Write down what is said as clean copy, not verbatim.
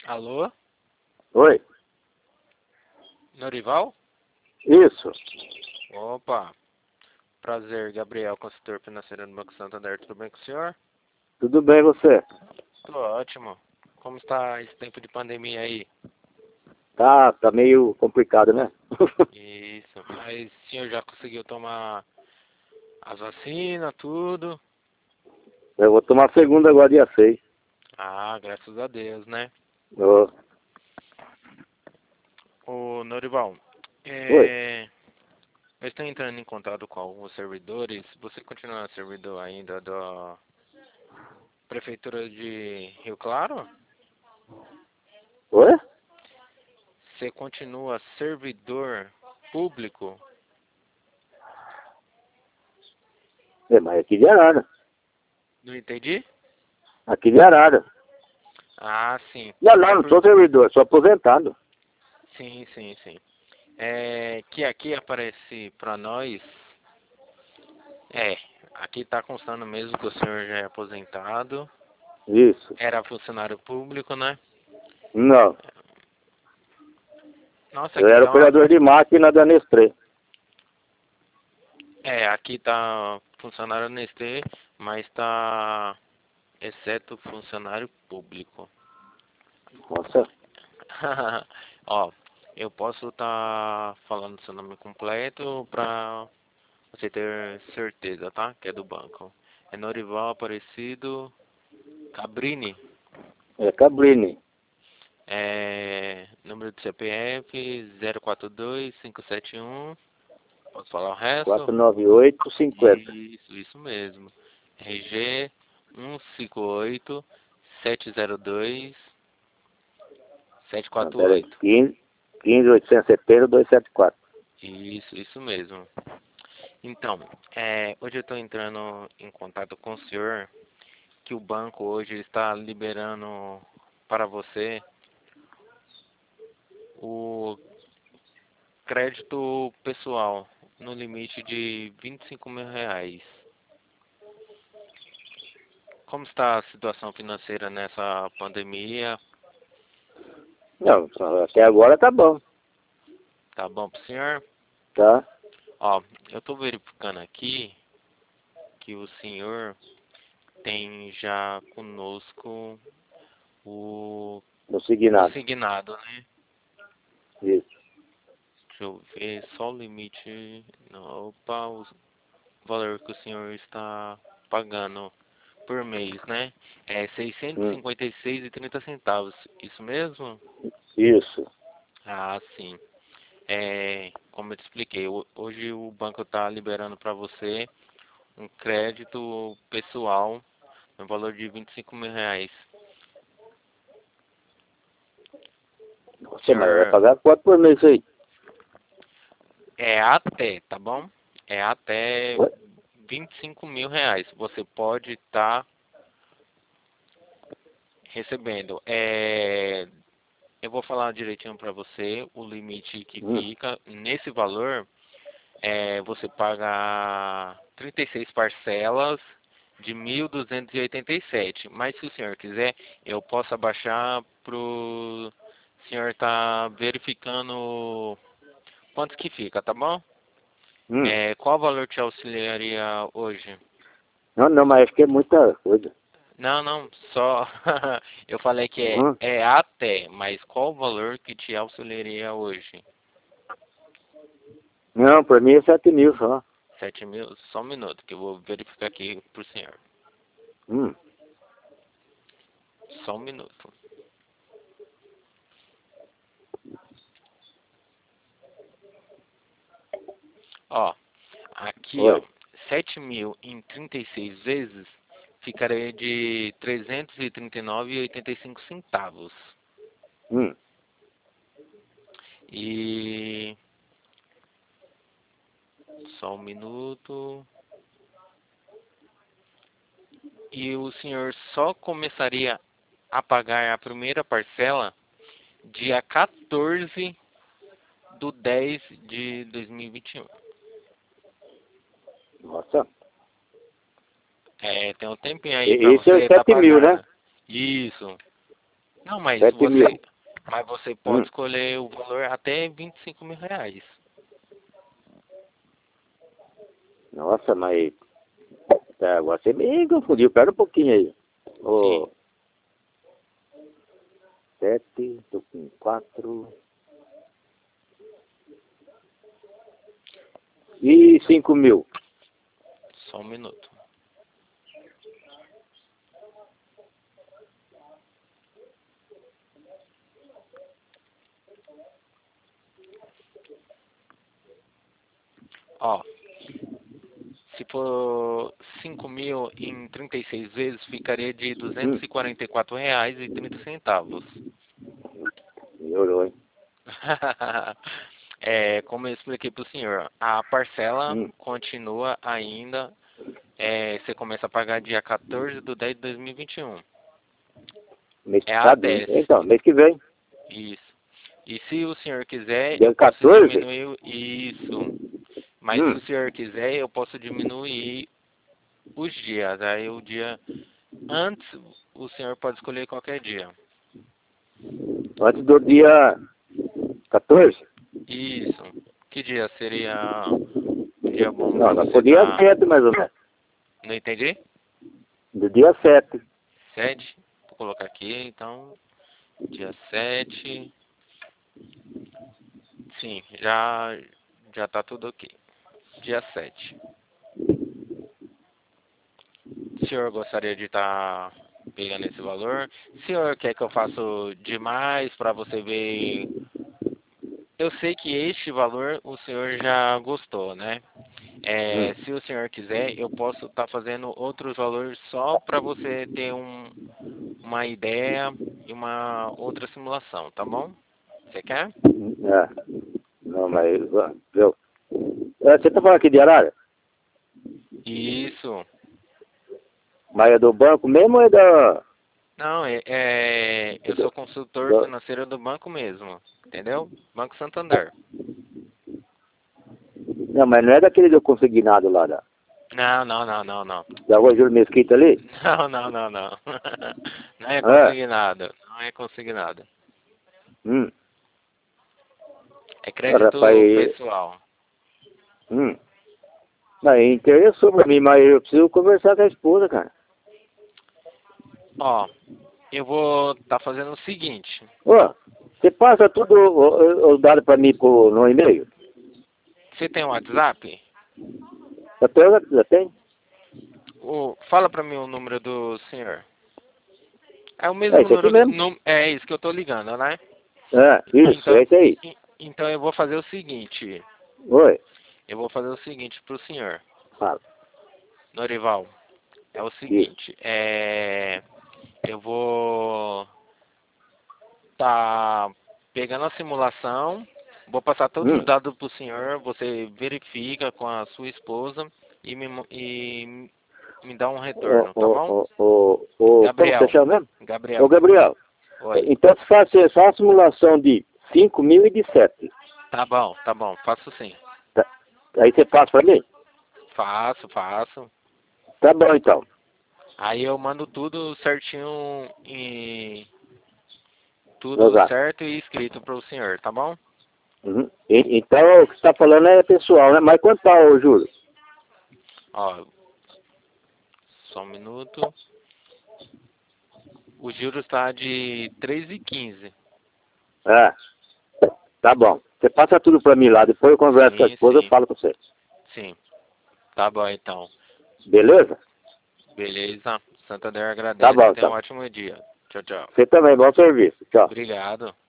Alô? Oi, Norival? isso. Opa, prazer, Gabriel, consultor financeiro do Banco Santander. Tudo bem com o senhor? Tudo bem você? Tô ótimo. Como está esse tempo de pandemia aí? Tá meio complicado, né? Isso. Mas o senhor já conseguiu tomar as vacinas, tudo? Eu vou tomar a segunda agora, dia 6. Ah, graças a Deus, né? Ô, Ô, Norival, oi. eu estou entrando em contato com alguns servidores. Você continua servidor ainda da Prefeitura de Rio Claro? Oi? Você continua servidor público? Mas aqui de Arara. Não entendi? Aqui de Arara. Ah, sim. Não sou servidor, sou aposentado. Sim, sim, sim. É que aqui aparece para nós. É, aqui tá constando mesmo que o senhor já é aposentado. Isso. Era funcionário público, né? Não, Nossa, eu aqui era tá. operador de máquina da Nestlé. Aqui tá funcionário Nestlé, mas tá exceto funcionário público. Nossa, Ó, eu posso estar falando seu nome completo pra você ter certeza, tá? Que é do banco. É Norival Aparecido Cabrini. é Cabrini. Número do CPF 042571. Posso falar o resto? 49850. Isso mesmo. RG 158702 Não, pera aí. 748. 15 270 Isso mesmo. Então, hoje eu estou entrando em contato com o senhor que o banco hoje está liberando para você o crédito pessoal no limite de R$ 25.000. Como está a situação financeira nessa pandemia? Não, até agora tá bom, Tá bom para o senhor? tá? Ó, eu estou verificando aqui que o senhor tem já conosco o Não segui nada. consignado, né? Isso. Deixa eu ver só o limite. Não, opa, o valor que o senhor está pagando por mês, né? É Hum, 656,30 centavos. Isso mesmo? isso. Ah, sim. Como eu te expliquei, hoje o banco está liberando para você um crédito pessoal no valor de R$ 25.000. O Nossa, mas vai senhor pagar quanto por mês aí? é até, tá bom? É até Ué? R$ 25.000. Você pode estar recebendo. Eu vou falar direitinho para você o limite que Hum. fica. Nesse valor, você paga 36 parcelas de 1.287. Mas se o senhor quiser, eu posso abaixar pro senhor estar verificando quanto que fica, tá bom? Hum. Qual valor te auxiliaria hoje? Não, mas acho que é muita coisa. Não, não, só eu falei que Hum. é até, mas qual o valor que te auxiliaria hoje? Não, por mim é 7.000 só. 7.000? Só um minuto que eu vou verificar aqui pro senhor. Hum. Só um minuto. Ó, aqui ó, Oi. 7.000 em 36 vezes ficaria de 339,85 centavos. Hum. E só um minuto. E o senhor só começaria a pagar a primeira parcela dia 14/10/2021. Nossa. Tem um tempinho aí pra Isso é você estar 7.000, né? pagando. Isso. Não, mas 7 mil. você pode escolher o valor até 25 mil reais. Nossa, mas tá, você me confundiu. Pera um pouquinho aí. Ô, Sim. 7, tô com 4. E 5 mil. Só um minuto. Ó, se for 5 mil em 36 vezes, ficaria de R$ 244,30. Melhorou, hein? Como eu expliquei para o senhor, a parcela Hum. continua ainda. Você começa a pagar dia 14/10/2021. Mês, É sabe? até. Então, mês que vem. Isso. E se o senhor quiser, eu Dia posso 14? diminuir isso. Mas se o senhor quiser, eu posso diminuir os dias. Aí o dia antes, o senhor pode escolher qualquer dia. Antes do dia 14? Isso. Que dia seria um dia bom Não, para nós você pro dia estar? 7 mais ou menos. Não entendi? Do dia 7. 7. Vou colocar aqui, então. Dia 7. Sim, já tá tudo ok. Dia 7. O senhor gostaria de estar pegando esse valor? O senhor quer que eu faça demais para você ver? Eu sei que este valor o senhor já gostou, né? Se o senhor quiser, eu posso estar fazendo outros valores só para você ter uma ideia e uma outra simulação, tá bom? Você quer? É. Não, mas, viu? Você tá falando aqui de Arara? Isso. Mas é do banco mesmo ou é da... Não, eu sou consultor do financeiro do banco mesmo, entendeu? Banco Santander. não, mas não é daquele do consignado lá Não, não, não, não, não. da Rua Júlio Mesquita ali? Não, não, não, não. Não é É. consignado. Não é consignado. Hum. É Ora, rapaz, crédito pessoal. hum. Mas interessou pra mim, mas eu preciso conversar com a esposa, cara. Ó, eu vou estar fazendo o seguinte. Ô, você passa tudo os dados pra mim no e-mail? Você tem um WhatsApp? Já tem? Fala pra mim o número do senhor. É o É mesmo esse aqui número. mesmo. É isso que eu tô ligando, né? É, isso, Então, é esse aí. então eu vou fazer o seguinte. Oi, Eu vou fazer o seguinte pro senhor. fala. Norival, é o Isso. seguinte. Eu vou tá pegando a simulação, vou passar todos os Hum. dados para o senhor, você verifica com a sua esposa e me dá um retorno, tá bom? Como você Gabriel, chama mesmo? Ô, Gabriel, Gabriel. oi. Então você faz só a simulação de 5 mil e de 7. Tá bom, faço sim. Tá? Aí você passa pra mim? Faço. Tá bom, então. Aí eu mando tudo certinho e tudo Exato. certo e escrito para o senhor, tá bom? Uhum. Então, o que você tá falando é pessoal, né? Mas quanto tá o juro? Ó, só um minuto. O juros está de 3,15. É, tá bom. Você passa tudo pra mim lá, depois eu converso com a Sim, esposa, eu sim, falo pra você. sim. Tá bom, então. Beleza? Beleza. Santander Tá agradece. bom, Tenha um então. ótimo dia. Tchau, tchau. Você também, bom serviço. Tchau. Obrigado.